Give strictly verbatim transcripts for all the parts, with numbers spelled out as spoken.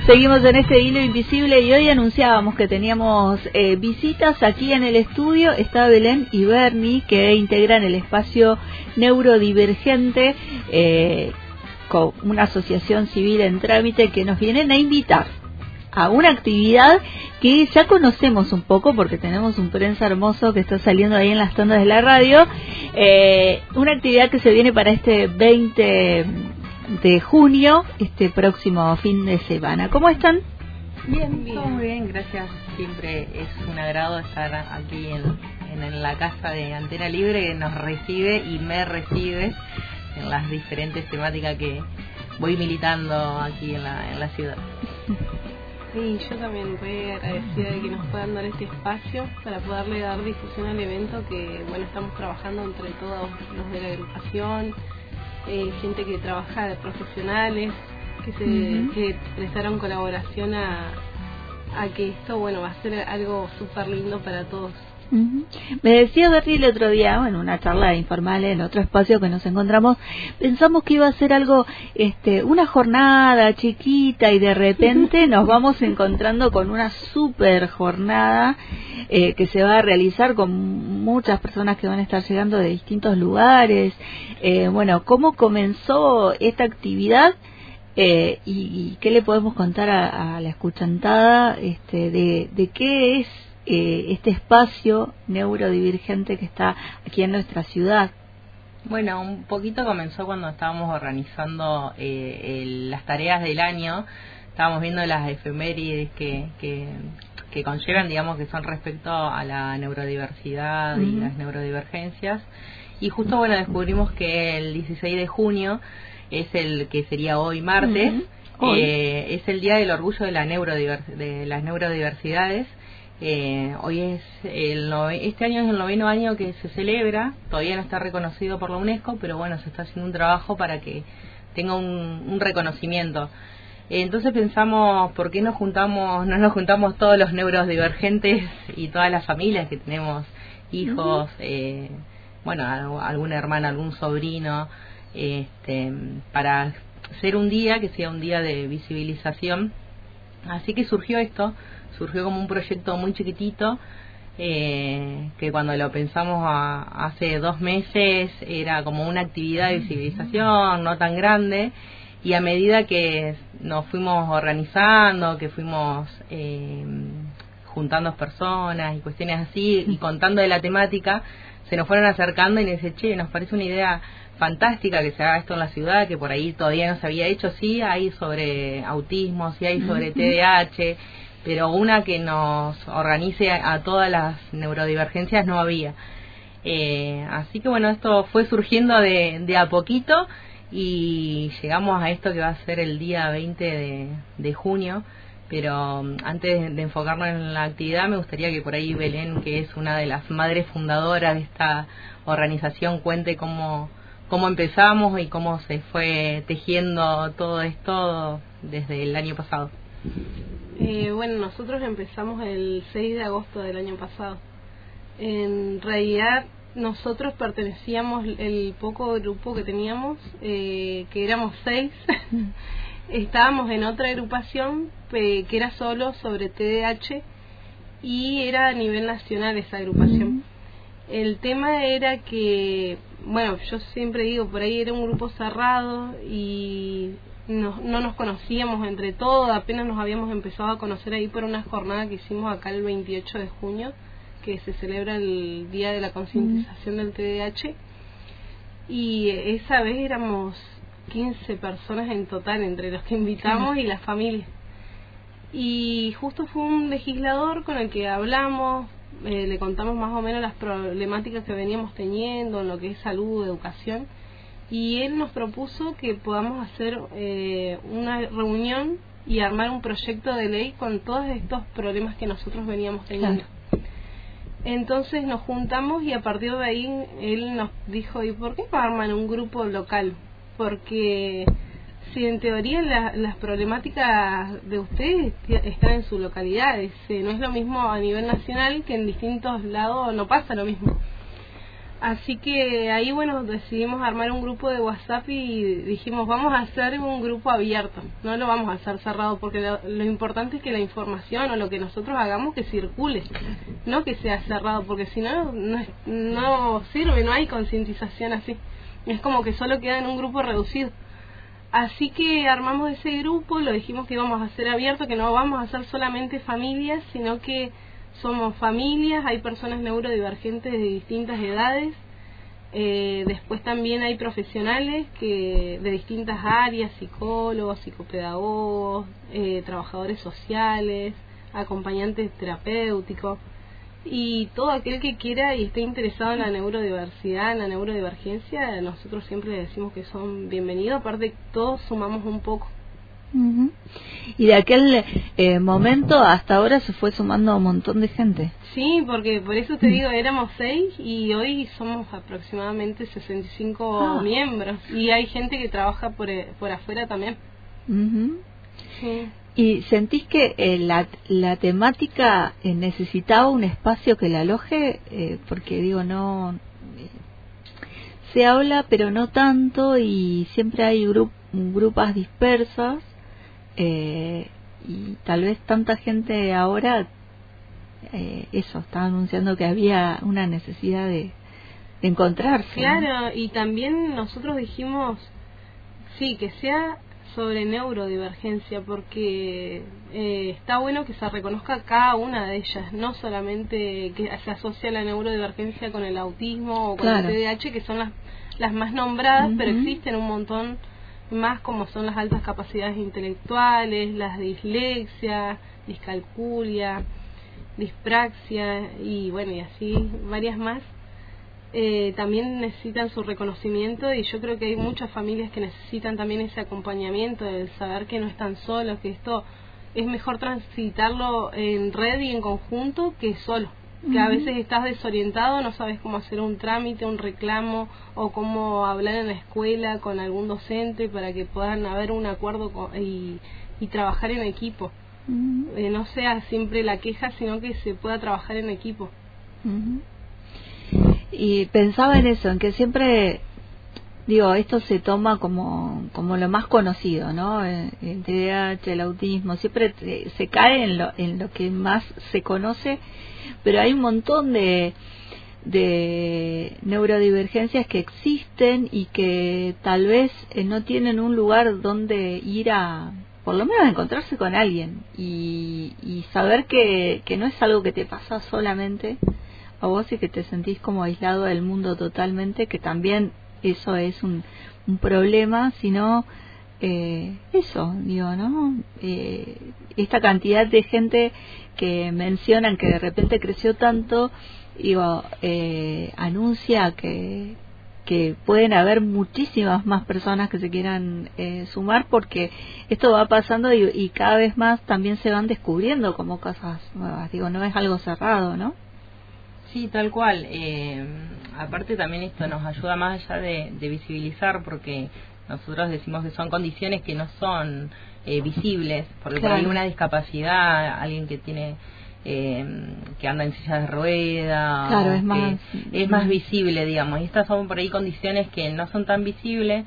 Seguimos en este hilo invisible y hoy anunciábamos que teníamos eh, visitas aquí en el estudio. Está Belén y Bernie, que integran el espacio neurodivergente, eh, con una asociación civil en trámite, que nos vienen a invitar a una actividad que ya conocemos un poco porque tenemos un prensa hermoso que está saliendo ahí en las tandas de la radio. Eh, una actividad que se viene para este veinte de junio, este próximo fin de semana. ¿Cómo están? Bien, bien. Todo muy bien, gracias. Siempre es un agrado estar aquí en, en, en la casa de Antena Libre, que nos recibe y me recibe en las diferentes temáticas que voy militando aquí en la, en la ciudad. Sí, yo también estoy agradecida de que nos puedan dar este espacio para poderle dar difusión al evento, que bueno, estamos trabajando entre todos los de la agrupación, eh, gente que trabaja de profesionales, que se uh-huh. que prestaron colaboración a, a que esto bueno va a ser algo súper lindo para todos. Uh-huh. Me decía Bertie el otro día, en bueno, una charla informal en otro espacio que nos encontramos, pensamos que iba a ser algo, este, una jornada chiquita, y de repente nos vamos encontrando con una super jornada eh, que se va a realizar con muchas personas que van a estar llegando de distintos lugares. Eh, bueno, ¿cómo comenzó esta actividad? Eh, y, y qué le podemos contar a, a la escuchantada este, de, de qué es Eh, este espacio neurodivergente que está aquí en nuestra ciudad? Bueno, un poquito comenzó cuando estábamos organizando eh, el, las tareas del año. Estábamos viendo las efemérides que, que, que conllevan, digamos, que son respecto a la neurodiversidad uh-huh. y las neurodivergencias. Y justo, bueno, descubrimos que el dieciséis de junio es el que sería hoy martes, uh-huh. hoy. Eh, es el Día del Orgullo de, la neurodivers- de las Neurodiversidades. Eh, hoy es el nove- este año es el noveno año que se celebra, todavía no está reconocido por la UNESCO, pero bueno, se está haciendo un trabajo para que tenga un, un reconocimiento. Eh, entonces pensamos, ¿por qué nos juntamos, no nos juntamos todos los neurodivergentes y todas las familias que tenemos hijos, eh, bueno, alguna hermana, algún sobrino, este, para hacer un día que sea un día de visibilización? Así que surgió esto. Surgió como un proyecto muy chiquitito, eh, que cuando lo pensamos a, hace dos meses era como una actividad de visibilización, no tan grande, y a medida que nos fuimos organizando, que fuimos eh, juntando personas y cuestiones así, y contando de la temática, se nos fueron acercando y nos dice, che, nos parece una idea fantástica que se haga esto en la ciudad, que por ahí todavía no se había hecho. Sí hay sobre autismo, sí hay sobre T D A H, pero una que nos organice a, a todas las neurodivergencias no había. Eh, así que bueno, esto fue surgiendo de, de a poquito y llegamos a esto que va a ser el día veinte de, de junio. Pero antes de enfocarnos en la actividad, me gustaría que por ahí Belén, que es una de las madres fundadoras de esta organización, cuente cómo, cómo empezamos y cómo se fue tejiendo todo esto desde el año pasado. Eh, bueno, nosotros empezamos el seis de agosto del año pasado. En realidad nosotros pertenecíamos, el poco grupo que teníamos, eh, que éramos seis, estábamos en otra agrupación eh, que era solo sobre T D A H y era a nivel nacional esa agrupación. El tema era que, bueno, yo siempre digo, por ahí era un grupo cerrado y No, no nos conocíamos entre todos, apenas nos habíamos empezado a conocer ahí por una jornada que hicimos acá el veintiocho de junio, que se celebra el Día de la Concientización mm. del T D A H, y esa vez éramos quince personas en total, entre los que invitamos mm. y las familias. Y justo fue un legislador con el que hablamos, eh, le contamos más o menos las problemáticas que veníamos teniendo en lo que es salud, educación, y él nos propuso que podamos hacer eh, una reunión y armar un proyecto de ley con todos estos problemas que nosotros veníamos teniendo. Claro. Entonces nos juntamos y a partir de ahí él nos dijo, ¿y por qué no arman un grupo local? Porque si en teoría la, las problemáticas de ustedes están en su localidad, es, no es lo mismo a nivel nacional, que en distintos lados no pasa lo mismo. Así que ahí, bueno, decidimos armar un grupo de WhatsApp y dijimos, vamos a hacer un grupo abierto, no lo vamos a hacer cerrado, porque lo, lo importante es que la información o lo que nosotros hagamos que circule, no que sea cerrado, porque si no, no, es- no sirve, no hay concientización así. Es como que solo queda en un grupo reducido. Así que armamos ese grupo, lo dijimos que íbamos a hacer abierto, que no vamos a hacer solamente familias, sino que somos familias, hay personas neurodivergentes de distintas edades, eh, después también hay profesionales que de distintas áreas, psicólogos, psicopedagogos, eh, trabajadores sociales, acompañantes terapéuticos, y todo aquel que quiera y esté interesado en la neurodiversidad, en la neurodivergencia, nosotros siempre le decimos que son bienvenidos, aparte todos sumamos un poco. Ujú. Y de aquel eh, momento hasta ahora se fue sumando un montón de gente. Sí, porque por eso te digo, éramos seis y hoy somos aproximadamente sesenta y cinco Ah. miembros, y hay gente que trabaja por, eh, por afuera también. Ujú. Sí. ¿Y sentís que eh, la, la temática eh, necesitaba un espacio que la aloje? Eh, porque digo, no... eh, se habla, pero no tanto, y siempre hay grup, grupas dispersas, eh, y tal vez tanta gente ahora, eh, eso, está anunciando que había una necesidad de, de encontrarse. Claro, y también nosotros dijimos, sí, que sea sobre neurodivergencia, porque eh, está bueno que se reconozca cada una de ellas, no solamente que se asocia la neurodivergencia con el autismo o con Claro. el T D A H, que son las, las más nombradas, Ujú. pero existen un montón más, como son las altas capacidades intelectuales, las dislexia, discalculia, dispraxia y bueno, y así varias más. Eh, también necesitan su reconocimiento, y yo creo que hay muchas familias que necesitan también ese acompañamiento, el saber que no están solos, que esto es mejor transitarlo en red y en conjunto que solo, que a Ujú. veces estás desorientado, no sabes cómo hacer un trámite, un reclamo, o cómo hablar en la escuela con algún docente para que puedan haber un acuerdo con- y, y trabajar en equipo. Ujú. Eh, no sea siempre la queja, sino que se pueda trabajar en equipo. Ujú. Y pensaba en eso, en que siempre, digo, esto se toma como, como lo más conocido, ¿no? El, el T D A H, el autismo, siempre te- se cae en lo, en lo que más se conoce, pero hay un montón de, de neurodivergencias que existen y que tal vez eh, no tienen un lugar donde ir a, por lo menos, a encontrarse con alguien y, y saber que, que no es algo que te pasa solamente a vos y que te sentís como aislado del mundo totalmente, que también eso es un, un problema, sino eh, eso, digo, ¿no? Eh, esta cantidad de gente que mencionan que de repente creció tanto, digo, eh, anuncia que que pueden haber muchísimas más personas que se quieran eh, sumar, porque esto va pasando y, y cada vez más también se van descubriendo como cosas nuevas, digo, no es algo cerrado, ¿no? Sí, tal cual. Eh, aparte también esto nos ayuda más allá de, de visibilizar, porque nosotros decimos que son condiciones que no son eh, visibles, porque Claro. por ahí una discapacidad, alguien que tiene eh, que anda en silla de rueda, Claro, o es que más- es más visible, digamos, y estas son por ahí condiciones que no son tan visibles.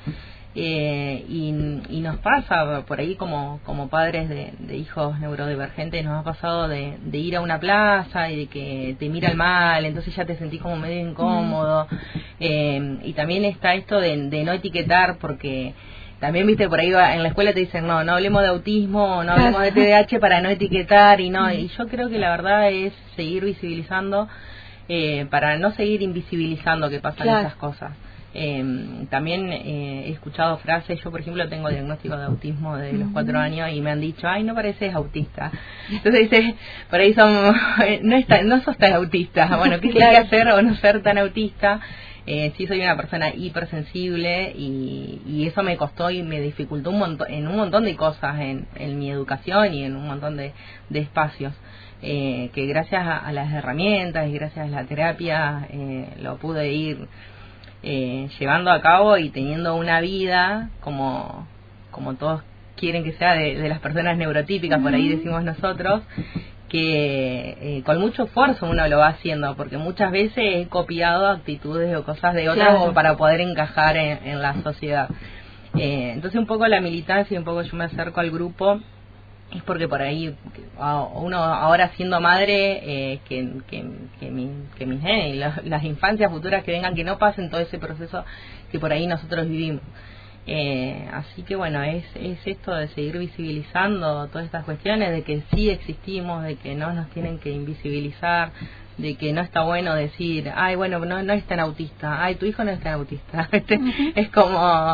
Eh, y, y nos pasa por ahí como, como padres de, de hijos neurodivergentes, nos ha pasado de, de ir a una plaza y de que te miran mal, entonces ya te sentís como medio incómodo. Eh, y también está esto de, de no etiquetar, porque también, viste, por ahí va, en la escuela te dicen, no, no hablemos de autismo, no hablemos de T D A H para no etiquetar, y no, y yo creo que la verdad es seguir visibilizando, eh, para no seguir invisibilizando que pasan Claro. esas cosas. Eh, también eh, he escuchado frases, yo por ejemplo tengo diagnóstico de autismo de los cuatro años y me han dicho, ay, no pareces autista. Entonces dice, por ahí son, no, está, no sos tan autista, bueno, ¿qué Claro. quería hacer o no ser tan autista? Eh, sí, soy una persona hipersensible y, y eso me costó y me dificultó un montón, en un montón de cosas en, en mi educación y en un montón de, de espacios. Eh, que gracias a, a las herramientas y gracias a la terapia eh, lo pude ir Eh, llevando a cabo y teniendo una vida como como todos quieren que sea de, de las personas neurotípicas, por ahí decimos nosotros, que eh, con mucho esfuerzo uno lo va haciendo, porque muchas veces he copiado actitudes o cosas de otras Claro. para poder encajar en, en la sociedad. Eh, entonces un poco la militancia y un poco yo me acerco al grupo es porque por ahí uno ahora siendo madre eh, que, que, que, mi, que mis nenes, las, las infancias futuras que vengan, que no pasen todo ese proceso que por ahí nosotros vivimos. Eh, así que bueno, es, es esto de seguir visibilizando todas estas cuestiones, de que sí existimos, de que no nos tienen que invisibilizar, de que no está bueno decir, ay, bueno, no, no es tan autista, ay, tu hijo no es tan autista. Uh-huh. Es como,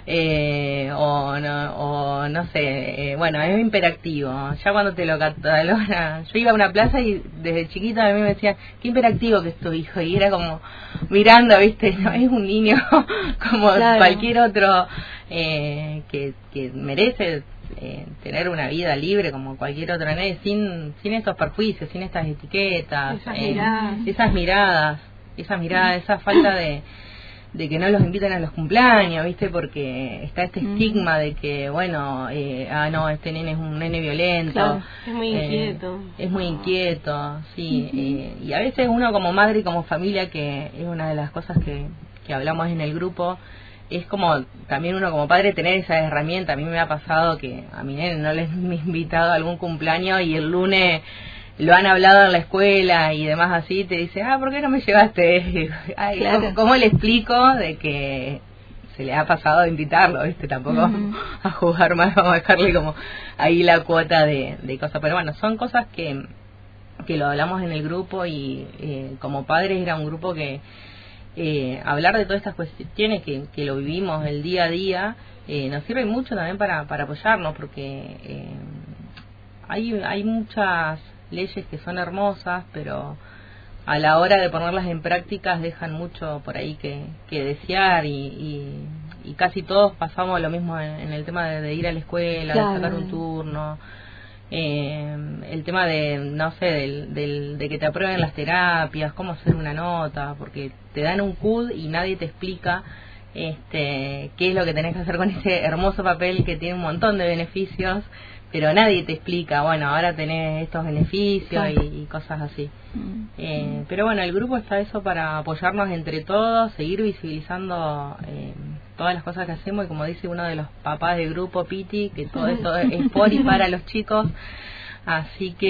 eh, o, no, o no sé, eh, bueno, es imperactivo. Ya cuando te lo catalogan, yo iba a una plaza y desde chiquita a mí me decían, qué imperactivo que es tu hijo, y era como mirando, viste, no, es un niño como claro. cualquier otro eh, que, que merece Eh, tener una vida libre como cualquier otro nene, sin sin estos perjuicios, sin estas etiquetas, esas, eh, miradas. esas miradas, esas miradas, esa falta de de que no los inviten a los cumpleaños, ¿viste? Porque está este mm. estigma de que, bueno, eh, ah, no, este nene es un nene violento. Claro, es muy inquieto. Eh, es muy inquieto, sí. Uh-huh. eh, y a veces uno como madre y como familia, que es una de las cosas que, que hablamos en el grupo, es como también uno como padre tener esa herramienta. A mí me ha pasado que a mi nene no les he invitado a algún cumpleaños y el lunes lo han hablado en la escuela y demás así, te dice, ah, ¿por qué no me llevaste? Ay, claro. ¿cómo, ¿Cómo le explico de que se le ha pasado de invitarlo, viste? Tampoco uh-huh. a jugar más, vamos a dejarle como ahí la cuota de, de cosas. Pero bueno, son cosas que, que lo hablamos en el grupo y eh, como padres era un grupo que Eh, hablar de todas estas cuestiones que, que lo vivimos el día a día eh, nos sirve mucho también para, para apoyarnos, porque eh, hay, hay muchas leyes que son hermosas, pero a la hora de ponerlas en prácticas dejan mucho por ahí que, que desear y, y, y casi todos pasamos lo mismo en, en el tema de, de ir a la escuela, claro. de sacar un turno. Eh, el tema de, no sé, del, del, de que te aprueben las terapias, cómo hacer una nota, porque te dan un C U D y nadie te explica este, qué es lo que tenés que hacer con ese hermoso papel que tiene un montón de beneficios, pero nadie te explica, bueno, ahora tenés estos beneficios claro. y, y cosas así. Mm. Eh, pero bueno, el grupo está eso para apoyarnos entre todos, seguir visibilizando eh, todas las cosas que hacemos, y como dice uno de los papás del grupo, Piti, que todo esto es por y para los chicos, así que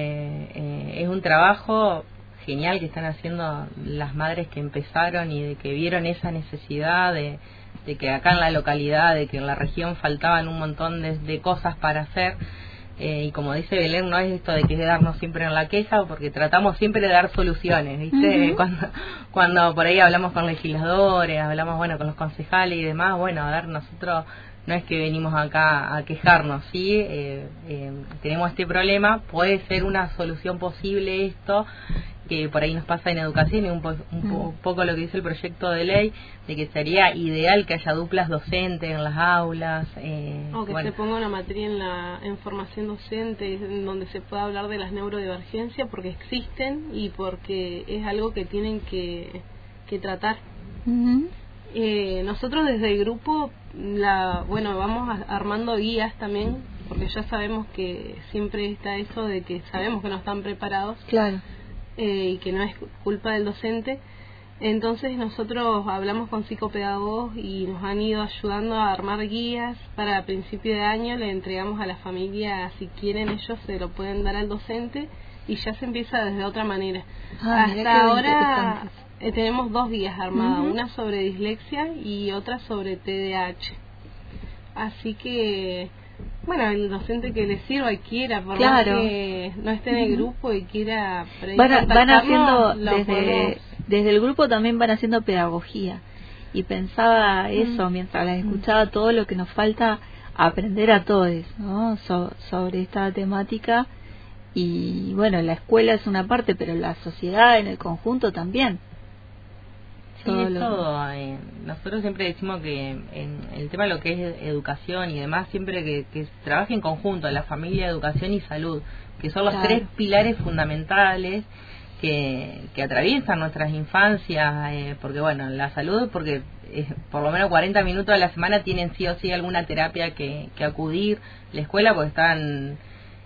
eh, es un trabajo genial que están haciendo las madres que empezaron y de que vieron esa necesidad de, de que acá en la localidad, de que en la región faltaban un montón de, de cosas para hacer. Eh, y como dice Belén, no es esto de quedarnos siempre en la queja, porque tratamos siempre de dar soluciones, ¿viste? Uh-huh. Cuando, cuando por ahí hablamos con legisladores, hablamos bueno con los concejales y demás, bueno, a ver, nosotros no es que venimos acá a quejarnos, ¿sí? Eh, eh, tenemos este problema, puede ser una solución posible esto, que por ahí nos pasa en educación, y un, po, un, po, un poco lo que dice el proyecto de ley, de que sería ideal que haya duplas docentes en las aulas. Eh, o que bueno. se ponga una materia en la en formación docente, en donde se pueda hablar de las neurodivergencias, porque existen y porque es algo que tienen que, que tratar. Uh-huh. Eh, nosotros desde el grupo, la bueno, vamos a, armando guías también, porque ya sabemos que siempre está eso de que sabemos que no están preparados. Claro. Eh, y que no es culpa del docente. Entonces nosotros hablamos con psicopedagogos y nos han ido ayudando a armar guías. Para principio de año le entregamos a la familia, si quieren ellos se lo pueden dar al docente, y ya se empieza desde otra manera. Ah, hasta ahora eh, tenemos dos guías armadas, uh-huh. una sobre dislexia y otra sobre T D A H. Así que bueno, el docente que le sirva y quiera, por claro. más que no esté en el grupo y quiera van, van haciendo desde, desde el grupo también van haciendo pedagogía, y pensaba eso mm. mientras las escuchaba, todo lo que nos falta aprender a todos, ¿no? So, sobre esta temática. Y bueno, la escuela es una parte, pero la sociedad en el conjunto también. Sí, todo es todo. Eh, nosotros siempre decimos que en el tema de lo que es educación y demás, siempre que, que se trabaje en conjunto, la familia, educación y salud, que son los claro. tres pilares fundamentales que, que atraviesan nuestras infancias, eh, porque bueno, la salud, porque eh, por lo menos cuarenta minutos a la semana tienen sí o sí alguna terapia que, que acudir, la escuela porque están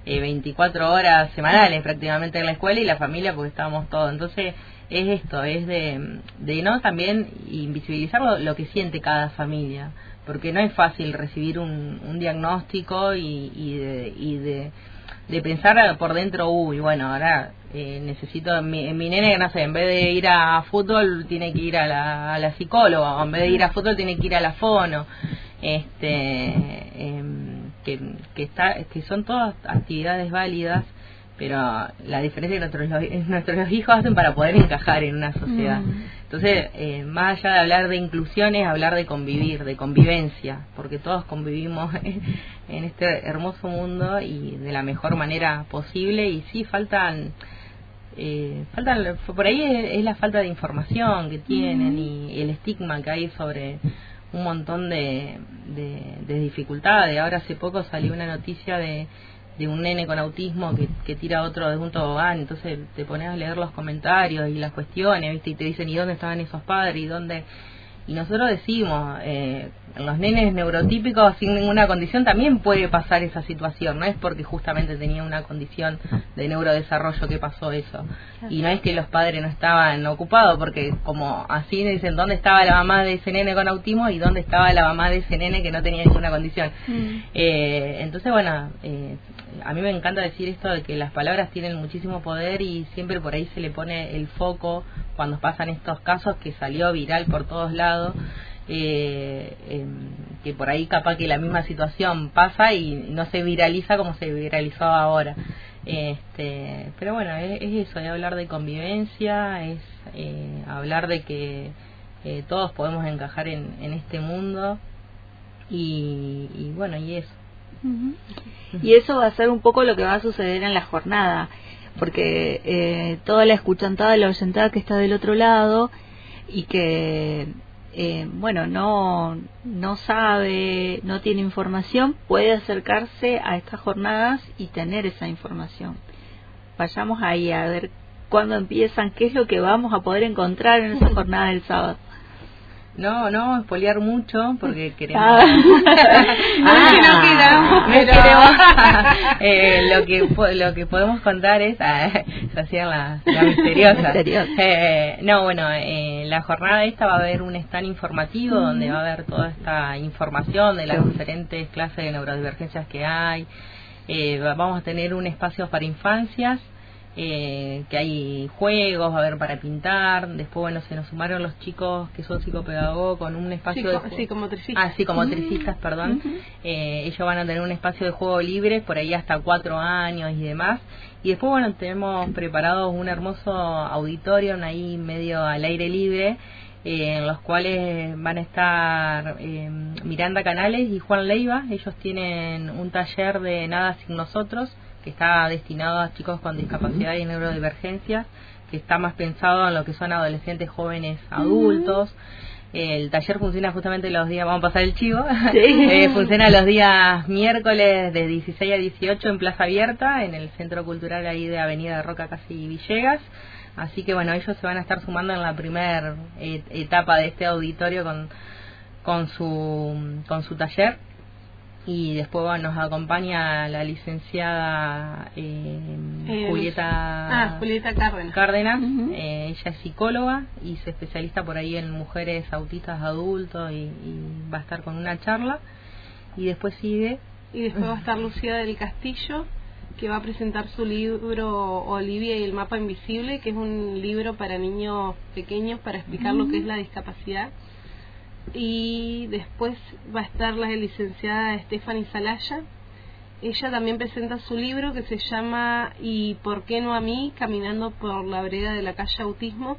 eh, veinticuatro horas semanales prácticamente en la escuela y la familia porque estábamos todos. Entonces es esto, es de, de no también invisibilizar lo, lo que siente cada familia, porque no es fácil recibir un, un diagnóstico y, y, de, y de, de pensar por dentro, uy, bueno, ahora eh, necesito, mi, mi nene, no sé, en vez de ir a fútbol tiene que ir a la, a la psicóloga, o en vez de ir a fútbol tiene que ir a la fono, este eh, que, que, está, que son todas actividades válidas, pero la diferencia que nuestros, nuestros hijos hacen para poder encajar en una sociedad. Mm. Entonces, eh, más allá de hablar de inclusión, es hablar de convivir, de convivencia, porque todos convivimos en este hermoso mundo y de la mejor manera posible. Y sí, faltan, eh, faltan por ahí es, es la falta de información que tienen mm. y el estigma que hay sobre un montón de, de, de dificultades. Ahora hace poco salió una noticia de de un nene con autismo que, que tira a otro de un tobogán, entonces te pones a leer los comentarios y las cuestiones, ¿viste? Y te dicen, ¿y dónde estaban esos padres? ¿Y dónde? Y nosotros decimos, eh, en los nenes neurotípicos sin ninguna condición también puede pasar esa situación, no es porque justamente tenía una condición de neurodesarrollo que pasó eso. Y no es que los padres no estaban ocupados, porque como así dicen, ¿dónde estaba la mamá de ese nene con autismo y dónde estaba la mamá de ese nene que no tenía ninguna condición? Mm. Eh, entonces, bueno, eh, a mí me encanta decir esto de que las palabras tienen muchísimo poder y siempre por ahí se le pone el foco cuando pasan estos casos, que salió viral por todos lados, eh, eh, que por ahí capaz que la misma situación pasa y no se viraliza como se viralizó ahora. Este, pero bueno, es, es eso, es hablar de convivencia, es eh, hablar de que eh, todos podemos encajar en, en este mundo y, y bueno, y eso. Uh-huh. Y eso va a ser un poco lo que va a suceder en la jornada, porque eh, toda la escuchantada, la oyentada que está del otro lado y que eh, bueno, no no sabe, no tiene información, puede acercarse a estas jornadas y tener esa información. Vayamos ahí a ver cuándo empiezan, qué es lo que vamos a poder encontrar en esa jornada del sábado. No, no vamos a espolear mucho porque queremos... Ah, ah no queremos, pero queremos. eh, lo que lo que podemos contar es... Ah, se hacía la, la misteriosa. misteriosa. Eh, no, bueno, eh, la jornada esta va a haber un stand informativo uh-huh. donde va a haber toda esta información de las uh-huh. diferentes clases de neurodivergencias que hay. Eh, vamos a tener un espacio para infancias, Eh, que hay juegos, va a haber para pintar. Después, bueno, se nos sumaron los chicos que son psicopedagogos con un espacio Psico, de psicomotricistas. Ah, psicomotricistas, uh-huh. perdón. Uh-huh. Eh, ellos van a tener un espacio de juego libre, por ahí hasta cuatro años y demás. Y después, bueno, tenemos preparado un hermoso auditorio ahí medio al aire libre, eh, en los cuales van a estar eh, Miranda Canales y Juan Leiva. Ellos tienen un taller de Nada Sin Nosotros, que está destinado a chicos con discapacidad y neurodivergencia, que está más pensado en lo que son adolescentes, jóvenes, adultos. El taller funciona justamente los días, vamos a pasar el chivo, sí. eh, funciona los días miércoles de dieciséis a dieciocho en Plaza Abierta, en el Centro Cultural ahí de Avenida Roca Casi Villegas. Así que bueno, ellos se van a estar sumando en la primera et- etapa de este auditorio con, con, su, con su taller. Y después bueno, nos acompaña la licenciada eh, eh, Julieta ah, Julieta Cárdenas, Cárdenas. Uh-huh. eh, ella es psicóloga y se especializa por ahí en mujeres autistas adultos y, y va a estar con una charla. Y después sigue y después va a estar Lucía del Castillo, que va a presentar su libro Olivia y el mapa invisible, que es un libro para niños pequeños para explicar uh-huh. lo que es la discapacidad. Y después va a estar la licenciada Stephanie Salaya. Ella también presenta su libro que se llama ¿Y por qué no a mí? Caminando por la vereda de la calle Autismo.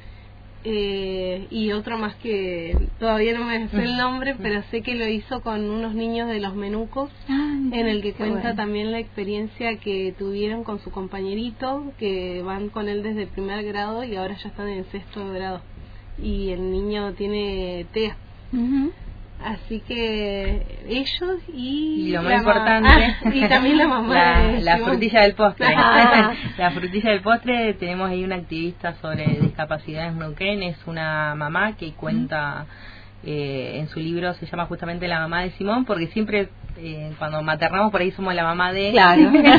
Eh, y otro más que todavía no me sé el nombre, pero sé que lo hizo con unos niños de Los Menucos, ah, en el que cuenta bueno. también la experiencia que tuvieron con su compañerito, que van con él desde primer grado y ahora ya están en sexto grado. Y el niño tiene T E A. Uh-huh. Así que ellos y, y lo más la importante ah, y también la mamá la, de la frutilla del postre. Ah. La frutilla del postre, tenemos ahí una activista sobre discapacidad en Neuquén, es una mamá que cuenta uh-huh. eh, en su libro, se llama justamente La mamá de Simón, porque siempre eh, cuando maternamos por ahí somos la mamá de... Claro.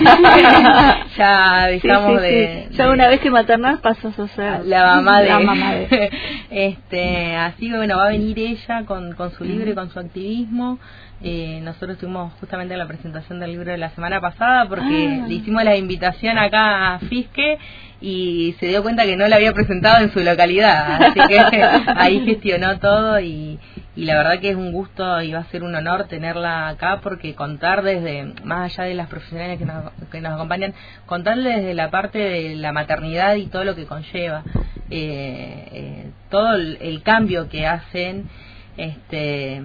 Ya dejamos sí, sí, de, sí. Ya de... una vez que maternás pasas a ser la mamá de... La mamá de... este, así que bueno, va a venir ella con, con su libro y con su activismo. Eh, nosotros estuvimos justamente en la presentación del libro de la semana pasada porque ah. le hicimos la invitación acá a Fisque y se dio cuenta que no la había presentado en su localidad, así que ahí gestionó todo y, y la verdad que es un gusto y va a ser un honor tenerla acá porque contar desde, más allá de las profesionales que nos, que nos acompañan, contar desde la parte de la maternidad y todo lo que conlleva, eh, eh, todo el, el cambio que hacen este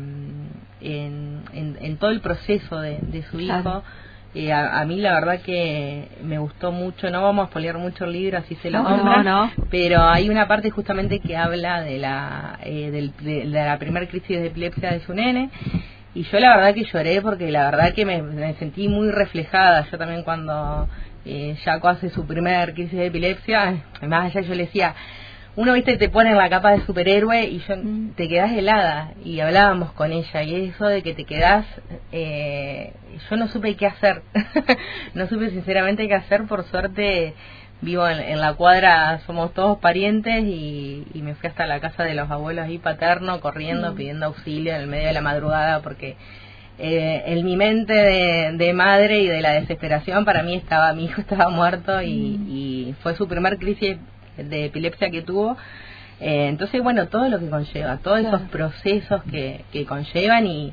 En, en, en todo el proceso de, de su hijo. Claro. Eh, a, a mí la verdad que me gustó mucho, no vamos a spoilear mucho el libro, así se lo no, nombra, no, no. pero hay una parte justamente que habla de la eh, del, de, de la primera crisis de epilepsia de su nene, y yo la verdad que lloré porque la verdad que me, me sentí muy reflejada. Yo también cuando eh, Jaco hace su primera crisis de epilepsia, más allá yo le decía, uno, viste, te pone en la capa de superhéroe y yo, mm. te quedás helada, y hablábamos con ella, y eso de que te quedás, eh, yo no supe qué hacer, no supe sinceramente qué hacer. Por suerte vivo en, en la cuadra, somos todos parientes, y, y me fui hasta la casa de los abuelos ahí paterno, corriendo, mm. pidiendo auxilio en el medio de la madrugada, porque eh, en mi mente de, de madre y de la desesperación, para mí estaba, mi hijo estaba muerto, y, mm. y fue su primer crisis de epilepsia que tuvo, eh, entonces bueno, todo lo que conlleva, todos claro. esos procesos que, que conllevan, y,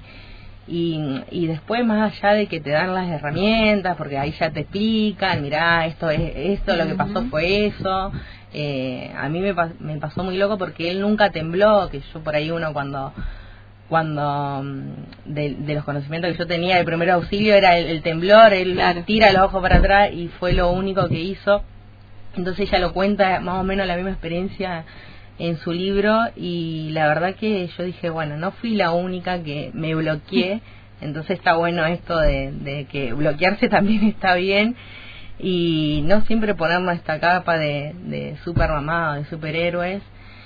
y y después, más allá de que te dan las herramientas, porque ahí ya te explican, mirá, esto es esto, uh-huh. lo que pasó fue eso, eh, a mí me, me pasó muy loco porque él nunca tembló, que yo por ahí uno cuando cuando de, de los conocimientos que yo tenía de primer auxilio era el, el temblor, él claro. tira los ojos para atrás, y fue lo único que hizo. Entonces ella lo cuenta más o menos la misma experiencia en su libro, y la verdad que yo dije, bueno, no fui la única que me bloqueé, entonces está bueno esto de, de que bloquearse también está bien, y no siempre ponernos esta capa de, de super mamá o de superhéroes.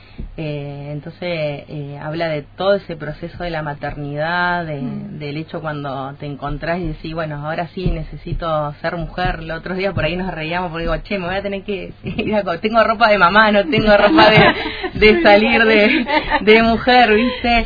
Eh, entonces eh, habla de todo ese proceso de la maternidad, de, mm. del hecho cuando te encontrás y decís, bueno, ahora sí necesito ser mujer. El otro día por ahí nos reíamos porque digo, che, me voy a tener que ir a, tengo ropa de mamá, no tengo ropa de, de salir de, de mujer, ¿viste?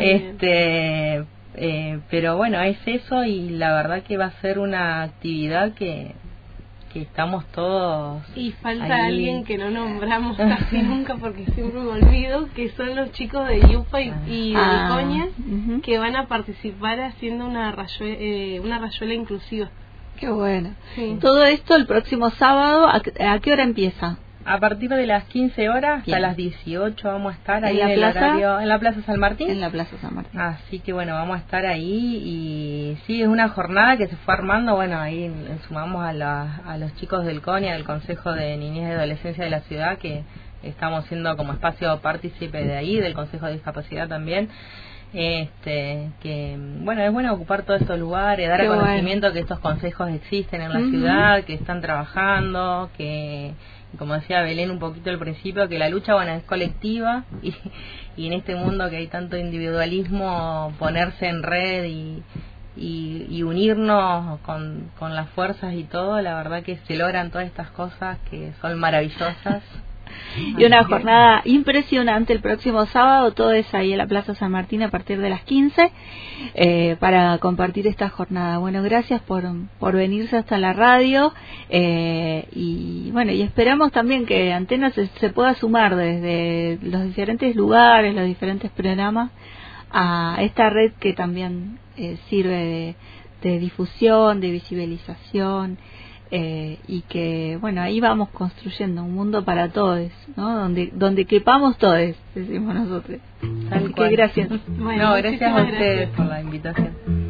Este eh, pero bueno, es eso, y la verdad que va a ser una actividad que que estamos todos y falta ahí. Alguien que no nombramos casi nunca porque siempre me olvido, que son los chicos de Yupa y, y de ah, Coña, uh-huh. que van a participar haciendo una rayuela, eh, una rayuela inclusiva. Qué bueno. Sí. Todo esto el próximo sábado, ¿a, a qué hora empieza? A partir de las quince horas Bien. hasta las dieciocho vamos a estar ¿En ahí la en el plaza? horario, en la Plaza San Martín. En la Plaza San Martín. Así que bueno, vamos a estar ahí, y sí, es una jornada que se fue armando. Bueno, ahí sumamos a, la, a los chicos del CONIA, del Consejo de Niñez y Adolescencia de la ciudad, que estamos siendo como espacio partícipe de ahí, del Consejo de Discapacidad también. Este que bueno, es bueno ocupar todos estos lugares, dar a conocimiento bueno. que estos consejos existen en la uh-huh. ciudad, que están trabajando, que, como decía Belén un poquito al principio, que la lucha, bueno, es colectiva, y, y en este mundo que hay tanto individualismo, ponerse en red y, y, y unirnos con, con las fuerzas y todo, la verdad que se logran todas estas cosas que son maravillosas. Y una jornada impresionante el próximo sábado, todo es ahí en la Plaza San Martín a partir de las quince, eh, para compartir esta jornada. Bueno, gracias por, por venirse hasta la radio, eh, y bueno, y esperamos también que Antena se, se pueda sumar desde los diferentes lugares, los diferentes programas, a esta red que también eh, sirve de, de difusión, de visibilización. Eh, y que bueno, ahí vamos construyendo un mundo para todos, ¿no? Donde donde quepamos todos, decimos nosotros. Así que gracias. Bueno, no, gracias a ustedes por la invitación.